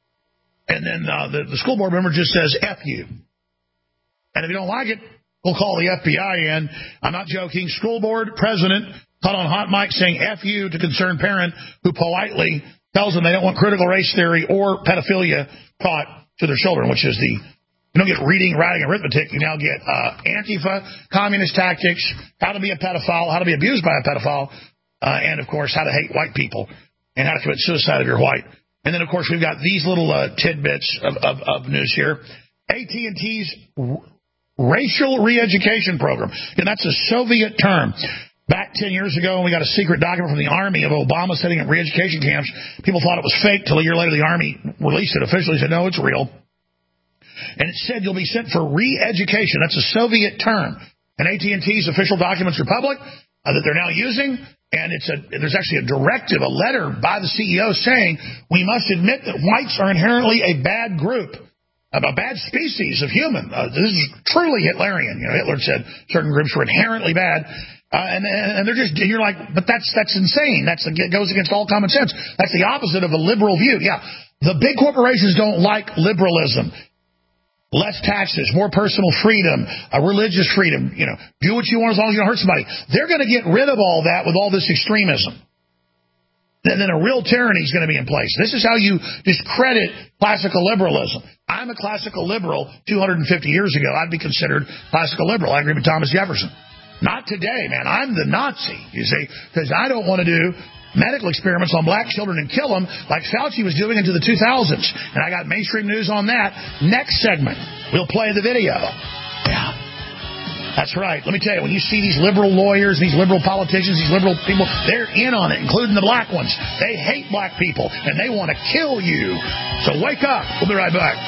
And then uh, the, the school board member just says, F you. And if you don't like it, we'll call the F B I in. I'm not joking. School board president caught on hot mic saying F you to concerned parent who politely tells them they don't want critical race theory or pedophilia taught to their children, which is the, you don't get reading, writing, arithmetic. You now get uh, Antifa, communist tactics, how to be a pedophile, how to be abused by a pedophile. Uh, and, of course, how to hate white people and how to commit suicide if you're white. And then, of course, we've got these little uh, tidbits of, of, of news here. A T and T's r- racial re-education program. And that's a Soviet term. Back ten years ago, when we got a secret document from the Army of Obama setting up re-education camps, people thought it was fake till a year later the Army released it officially. Said, no, it's real. And it said you'll be sent for re-education. That's a Soviet term. And A T and T's official documents are public uh, that they're now using. And it's a, there's actually a directive, a letter by the C E O saying we must admit that whites are inherently a bad group, a bad species of human. Uh, this is truly Hitlerian. You know, Hitler said certain groups were inherently bad, uh, and, and they're just. And you're like, but that's that's insane. That's it goes against all common sense. That's the opposite of a liberal view. Yeah, the big corporations don't like liberalism. Less taxes, more personal freedom, uh, religious freedom, you know, do what you want as long as you don't hurt somebody. They're going to get rid of all that with all this extremism. And then a real tyranny is going to be in place. This is how you discredit classical liberalism. I'm a classical liberal two hundred fifty years ago. I'd be considered classical liberal. I agree with Thomas Jefferson. Not today, man. I'm the Nazi, you see, because I don't want to do medical experiments on black children and kill them like Fauci was doing into the two thousands. And I got mainstream news on that. Next segment, we'll play the video. Yeah. That's right. Let me tell you, when you see these liberal lawyers, these liberal politicians, these liberal people, they're in on it, including the black ones. They hate black people, and they want to kill you. So wake up. We'll be right back.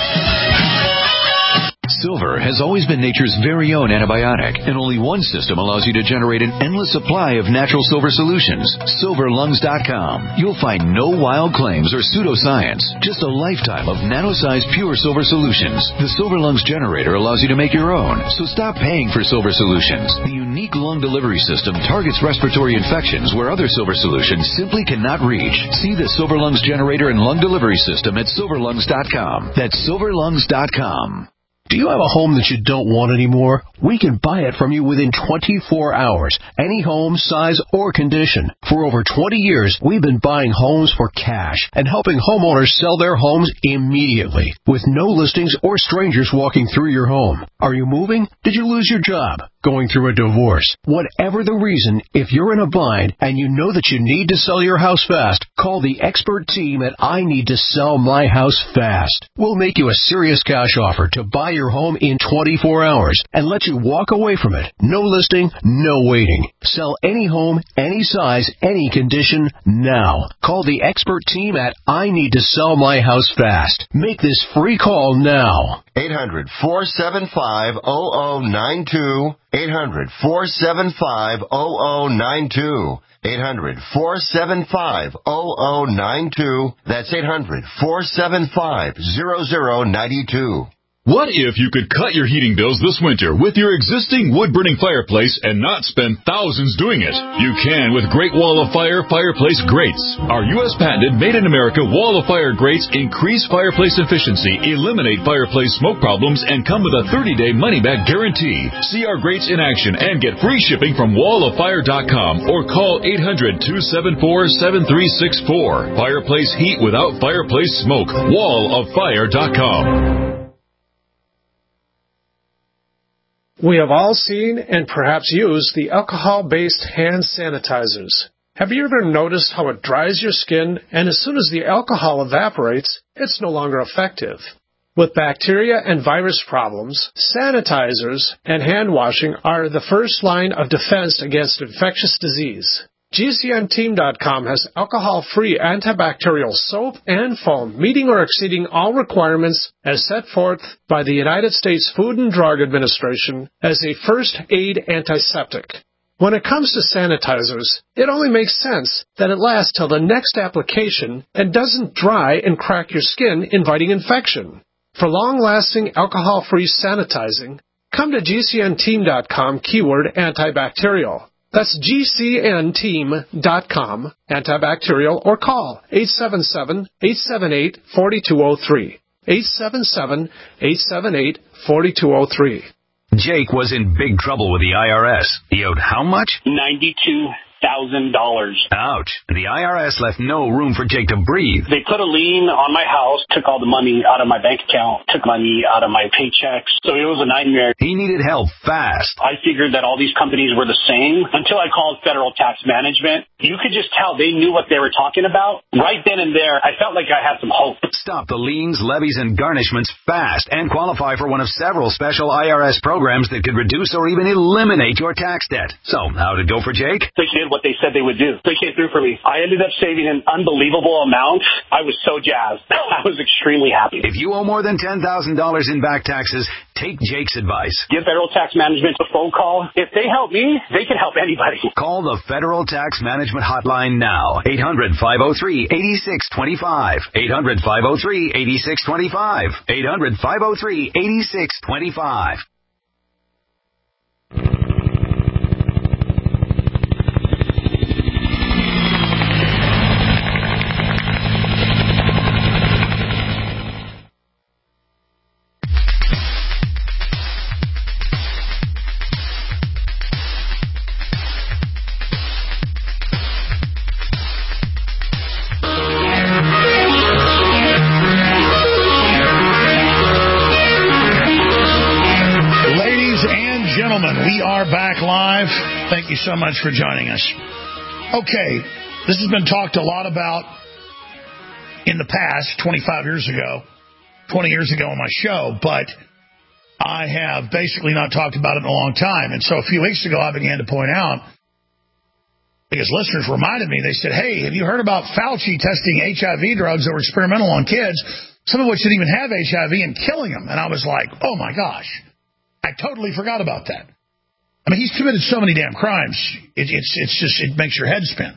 Silver has always been nature's very own antibiotic, and only one system allows you to generate an endless supply of natural silver solutions. Silver Lungs dot com. You'll find no wild claims or pseudoscience, just a lifetime of nano-sized pure silver solutions. The Silver Lungs generator allows you to make your own, so stop paying for silver solutions. The unique lung delivery system targets respiratory infections where other silver solutions simply cannot reach. See the Silver Lungs generator and lung delivery system at Silver Lungs dot com. That's Silver Lungs dot com. Do you have a home that you don't want anymore? We can buy it from you within twenty-four hours. Any home, size, or condition. For over twenty years, we've been buying homes for cash and helping homeowners sell their homes immediately with no listings or strangers walking through your home. Are you moving? Did you lose your job? Going through a divorce? Whatever the reason, if you're in a bind and you know that you need to sell your house fast, call the expert team at I Need to Sell My House Fast. We'll make you a serious cash offer to buy your home in twenty-four hours and let you walk away from it. No listing, no waiting. Sell any home, any size, any condition, now. Call the expert team at I Need to Sell My House Fast. Make this free call now. eight hundred, four seven five, zero zero nine two. eight hundred, four seven five, zero zero nine two. eight hundred, four seven five, zero zero nine two. That's eight hundred, four seven five, zero zero nine two. What if you could cut your heating bills this winter with your existing wood-burning fireplace and not spend thousands doing it? You can with Great Wall of Fire fireplace grates. Our U S patented made-in-America Wall of Fire grates increase fireplace efficiency, eliminate fireplace smoke problems, and come with a thirty-day money-back guarantee. See our grates in action and get free shipping from wall of fire dot com or call eight hundred, two seven four, seven three six four. Fireplace heat without fireplace smoke. wall of fire dot com. We have all seen and perhaps used the alcohol-based hand sanitizers. Have you ever noticed how it dries your skin, and as soon as the alcohol evaporates, it's no longer effective? With bacteria and virus problems, sanitizers and hand washing are the first line of defense against infectious disease. G C N team dot com has alcohol-free antibacterial soap and foam, meeting or exceeding all requirements as set forth by the United States Food and Drug Administration as a first aid antiseptic. When it comes to sanitizers, it only makes sense that it lasts till the next application and doesn't dry and crack your skin, inviting infection. For long-lasting alcohol-free sanitizing, come to G C N team dot com keyword antibacterial. That's G C N team dot com, antibacterial, or call eight seven seven, eight seven eight, four two zero three. eight seven seven, eight seven eight, four two zero three. Jake was in big trouble with the I R S. He owed how much? ninety-two thousand dollars. Ouch. The I R S left no room for Jake to breathe. They put a lien on my house, took all the money out of my bank account, took money out of my paychecks. So it was a nightmare. He needed help fast. I figured that all these companies were the same until I called Federal Tax Management. You could just tell they knew what they were talking about. Right then and there, I felt like I had some hope. Stop the liens, levies, and garnishments fast and qualify for one of several special I R S programs that could reduce or even eliminate your tax debt. So, how'd it go for Jake? They did what they said they would do. They came through for me. I ended up saving an unbelievable amount. I was so jazzed. I was extremely happy. If you owe more than ten thousand dollars in back taxes, take Jake's advice. Give Federal Tax Management a phone call. If they help me, they can help anybody. Call the Federal Tax Management Hotline now. eight hundred, five oh three, eight six two five. eight hundred, five oh three, eight six two five. eight hundred, five oh three, eight six two five. We are back live. Thank you so much for joining us. Okay, this has been talked a lot about in the past, twenty-five years ago, twenty years ago on my show, but I have basically not talked about it in a long time. And so a few weeks ago, I began to point out, because listeners reminded me, they said, hey, have you heard about Fauci testing H I V drugs that were experimental on kids, some of which didn't even have H I V, and killing them? And I was like, oh my gosh, I totally forgot about that. I mean, he's committed so many damn crimes. It, it's it's just, it makes your head spin.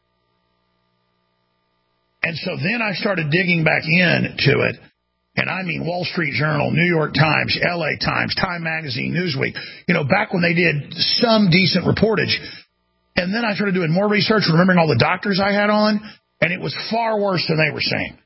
And so then I started digging back into it. And I mean Wall Street Journal, New York Times, L A Times, Time Magazine, Newsweek. You know, back when they did some decent reportage. And then I started doing more research, remembering all the doctors I had on. And it was far worse than they were saying.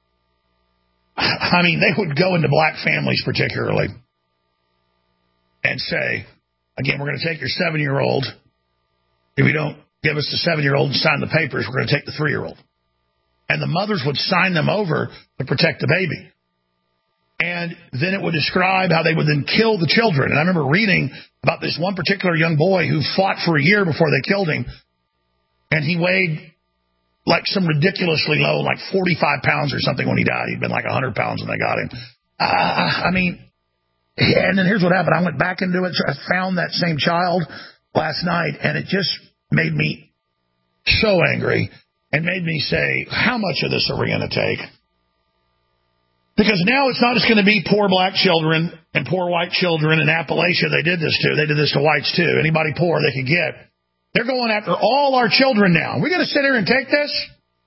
I mean, they would go into black families particularly and say, again, we're going to take your seven-year-old. If you don't give us the seven-year-old and sign the papers, we're going to take the three-year-old. And the mothers would sign them over to protect the baby. And then it would describe how they would then kill the children. And I remember reading about this one particular young boy who fought for a year before they killed him. And he weighed like some ridiculously low, like forty-five pounds or something when he died. He'd been like one hundred pounds when they got him. Uh, I mean... And then here's what happened. I went back into it. So I found that same child last night, and it just made me so angry and made me say, how much of this are we going to take? Because now it's not just going to be poor black children and poor white children in Appalachia they did this to. They did this to whites, too. Anybody poor they could get. They're going after all our children now. We're going to sit here and take this?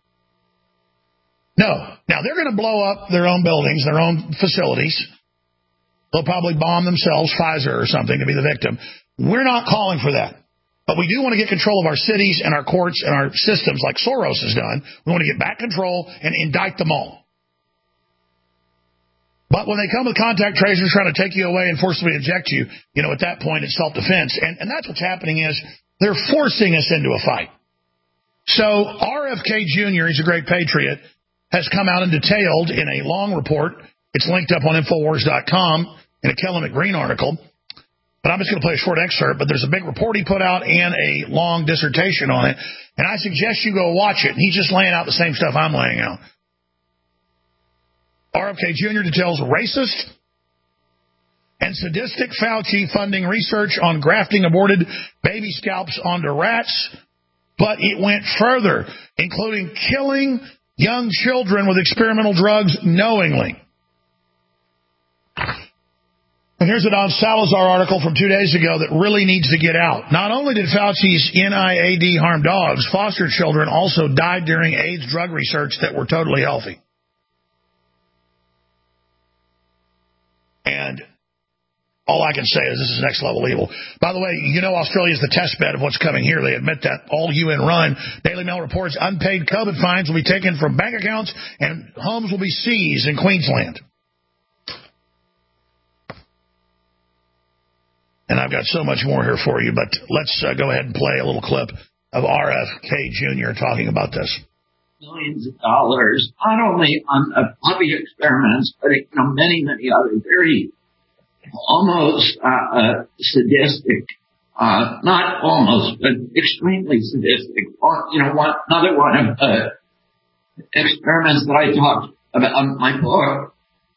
No. Now, they're going to blow up their own buildings, their own facilities. They'll probably bomb themselves, Pfizer or something, to be the victim. We're not calling for that. But we do want to get control of our cities and our courts and our systems like Soros has done. We want to get back control and indict them all. But when they come with contact tracers trying to take you away and forcibly inject you, you know, at that point it's self-defense. And, and that's what's happening is they're forcing us into a fight. So R F K Junior, he's a great patriot, has come out and detailed in a long report. It's linked up on Infowars dot com in a Kelly McGreen article. But I'm just going to play a short excerpt. But there's a big report he put out and a long dissertation on it. And I suggest you go watch it. And he's just laying out the same stuff I'm laying out. R F K Junior details racist and sadistic Fauci funding research on grafting aborted baby scalps onto rats. But it went further, including killing young children with experimental drugs knowingly. And here's a Don Salazar article from two days ago that really needs to get out. Not only did Fauci's N I A D harm dogs, foster children also died during AIDS drug research that were totally healthy. And all I can say is this is next level evil. By the way, you know Australia is the test bed of what's coming here. They admit that. All U N run. Daily Mail reports unpaid COVID fines will be taken from bank accounts and homes will be seized in Queensland. And I've got so much more here for you, but let's uh, go ahead and play a little clip of R F K Junior talking about this. Millions of dollars, not only on the puppy experiments, but you know, many, many other very almost uh, uh, sadistic, uh, not almost, but extremely sadistic. Or, you know, one, another one of the experiments that I talked about in my book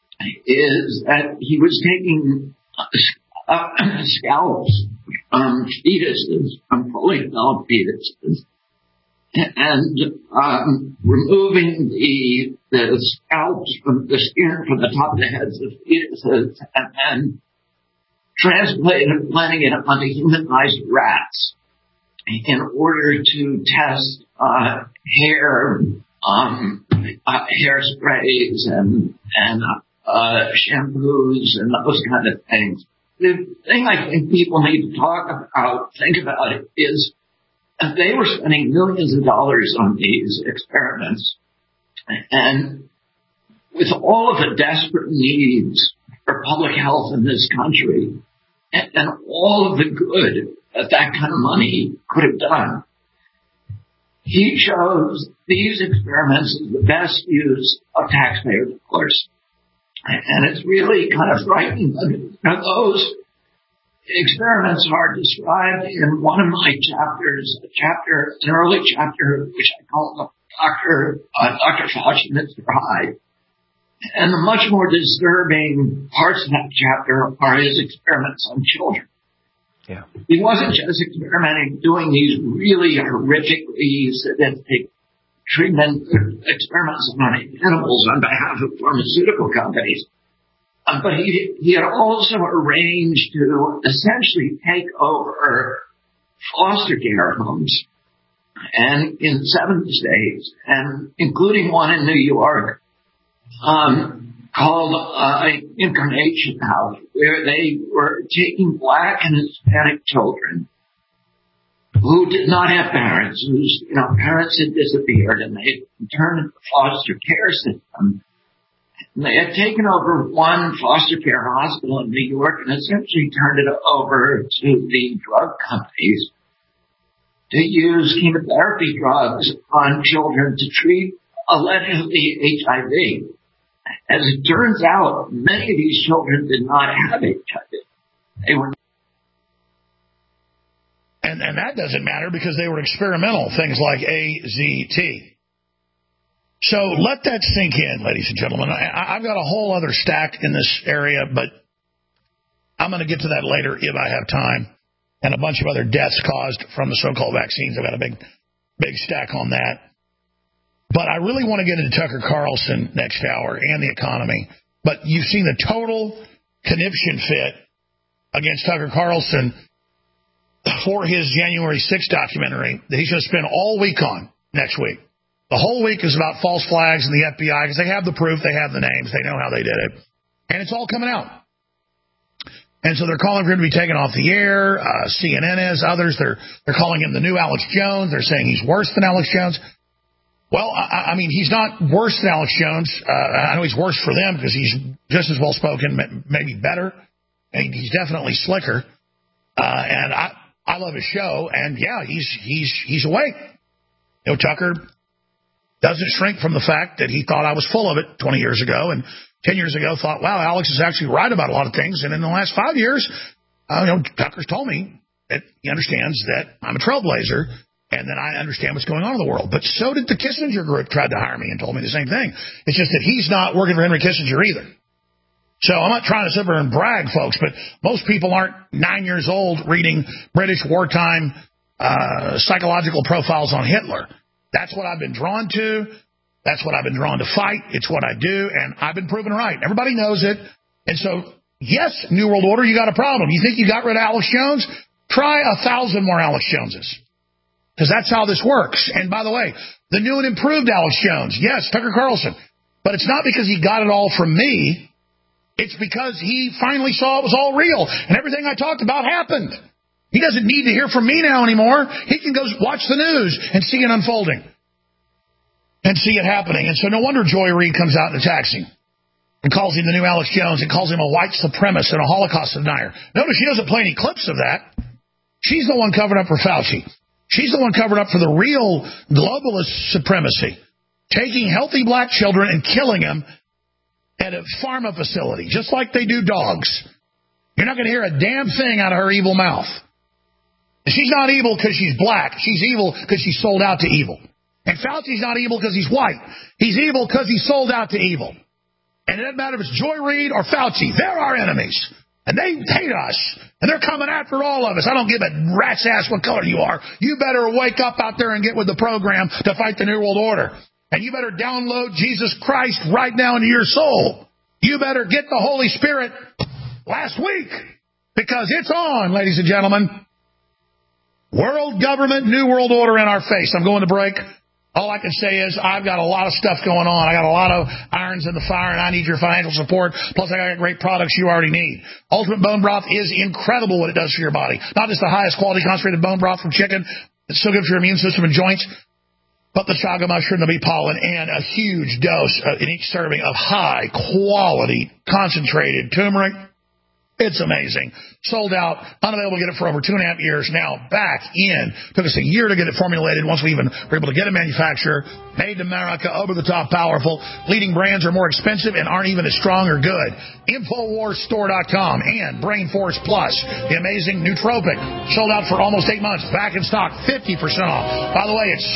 is that he was taking uh, scalps from fetuses, from fully developed fetuses, and um, removing the, the scalps from the skin from the top of the heads of fetuses and then transplanting and planting it onto humanized rats in order to test uh, hair, um, uh, hairsprays and and uh, shampoos and those kind of things. The thing I think people need to talk about, think about it, is they were spending millions of dollars on these experiments. And with all of the desperate needs for public health in this country and, and all of the good that that kind of money could have done, he chose these experiments as the best use of taxpayer dollars. And it's really kind of frightening. Now, those experiments are described in one of my chapters, a chapter, an early chapter, which I call Doctor uh, Doctor Fauci, Mister Hyde. And the much more disturbing parts of that chapter are his experiments on children. Yeah. He wasn't just experimenting, doing these really horrifically sadistic treatment experiments on animals on behalf of pharmaceutical companies. Uh, but he, he had also arranged to essentially take over foster care homes, and in seven states, and including one in New York, um, called uh, Incarnation House, where they were taking black and Hispanic children who did not have parents, whose you know parents had disappeared, and they turned into the foster care system. And they had taken over one foster care hospital in New York and essentially turned it over to the drug companies to use chemotherapy drugs on children to treat allegedly H I V. As it turns out, many of these children did not have H I V. They were. And, and that doesn't matter because they were experimental, things like A Z T. So let that sink in, ladies and gentlemen. I, I've got a whole other stack in this area, but I'm going to get to that later if I have time. And a bunch of other deaths caused from the so-called vaccines. I've got a big, big stack on that. But I really want to get into Tucker Carlson next hour and the economy. But you've seen the total conniption fit against Tucker Carlson for his January sixth documentary that he's going to spend all week on next week. The whole week is about false flags and the F B I because they have the proof, they have the names, they know how they did it. And it's all coming out. And so they're calling for him to be taken off the air. Uh, C N N is, others, they're they're calling him the new Alex Jones. They're saying he's worse than Alex Jones. Well, I, I mean, he's not worse than Alex Jones. Uh, I know he's worse for them because he's just as well-spoken, maybe better. And he's definitely slicker. Uh, and I, I love his show. And, yeah, he's he's he's awake. You know, Tucker doesn't shrink from the fact that he thought I was full of it twenty years ago, and ten years ago thought, wow, Alex is actually right about a lot of things. And in the last five years, uh, you know, Tucker's told me that he understands that I'm a trailblazer and that I understand what's going on in the world. But so did the Kissinger group, tried to hire me and told me the same thing. It's just that he's not working for Henry Kissinger either. So I'm not trying to sit there and brag, folks, but most people aren't nine years old reading British wartime uh, psychological profiles on Hitler. That's what I've been drawn to. That's what I've been drawn to fight. It's what I do, and I've been proven right. Everybody knows it. And so, yes, New World Order, you got a problem. You think you got rid of Alex Jones? Try a thousand more Alex Joneses, because that's how this works. And by the way, the new and improved Alex Jones, yes, Tucker Carlson, but it's not because he got it all from me. It's because he finally saw it was all real, and everything I talked about happened. He doesn't need to hear from me now anymore. He can go watch the news and see it unfolding and see it happening. And so no wonder Joy Reid comes out and attacks him and calls him the new Alex Jones and calls him a white supremacist and a Holocaust denier. Notice she doesn't play any clips of that. She's the one covering up for Fauci. She's the one covering up for the real globalist supremacy, taking healthy black children and killing them at a pharma facility, just like they do dogs. You're not going to hear a damn thing out of her evil mouth. She's not evil because she's black. She's evil because she's sold out to evil. And Fauci's not evil because he's white. He's evil because he's sold out to evil. And it doesn't matter if it's Joy Reid or Fauci. They're our enemies. And they hate us. And they're coming after all of us. I don't give a rat's ass what color you are. You better wake up out there and get with the program to fight the New World Order. And you better download Jesus Christ right now into your soul. You better get the Holy Spirit last week, because it's on, ladies and gentlemen. World government, New World Order in our face. I'm going to break. All I can say is I've got a lot of stuff going on. I got a lot of irons in the fire, and I need your financial support. Plus, I got great products you already need. Ultimate Bone Broth is incredible what it does for your body. Not just the highest quality concentrated bone broth from chicken. It's so good for your immune system and joints. But the chaga mushroom, the bee pollen, and a huge dose uh, in each serving of high-quality concentrated turmeric. It's amazing. Sold out. Unavailable to get it for over two and a half years. Now back in. Took us a year to get it formulated once we even were able to get a manufacturer. Made in America, over-the-top powerful. Leading brands are more expensive and aren't even as strong or good. Infowars Store dot com and Brain Force Plus. The amazing Nootropic. Sold out for almost eight months. Back in stock. fifty percent off. By the way, it's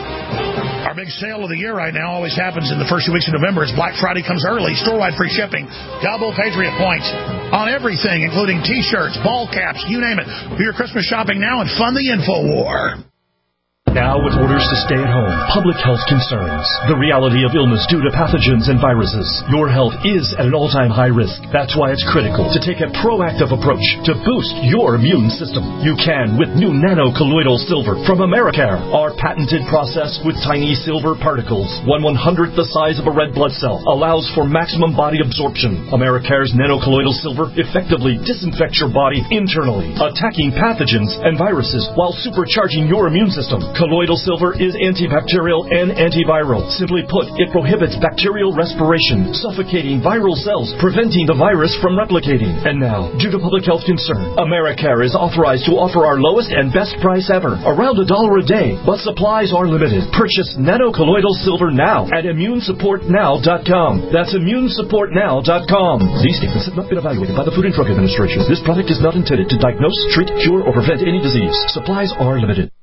our big sale of the year right now. Always happens in the first two weeks of November. It's Black Friday comes early. Store-wide free shipping. Double Patriot points on everything, including T-shirts, ball caps, you name it. Do your Christmas shopping now and fund the InfoWar. Now, with orders to stay at home, public health concerns, the reality of illness due to pathogens and viruses, your health is at an all-time high risk. That's why it's critical to take a proactive approach to boost your immune system. You can with new nano-colloidal silver from Americare. Our patented process with tiny silver particles, one one-hundredth the size of a red blood cell, allows for maximum body absorption. Americare's nano-colloidal silver effectively disinfects your body internally, attacking pathogens and viruses while supercharging your immune system. Colloidal silver is antibacterial and antiviral. Simply put, it prohibits bacterial respiration, suffocating viral cells, preventing the virus from replicating. And now, due to public health concern, Americare is authorized to offer our lowest and best price ever, around a dollar a day, but supplies are limited. Purchase nano-colloidal silver now at immune support now dot com. That's immune support now dot com. These statements have not been evaluated by the Food and Drug Administration. This product is not intended to diagnose, treat, cure, or prevent any disease. Supplies are limited.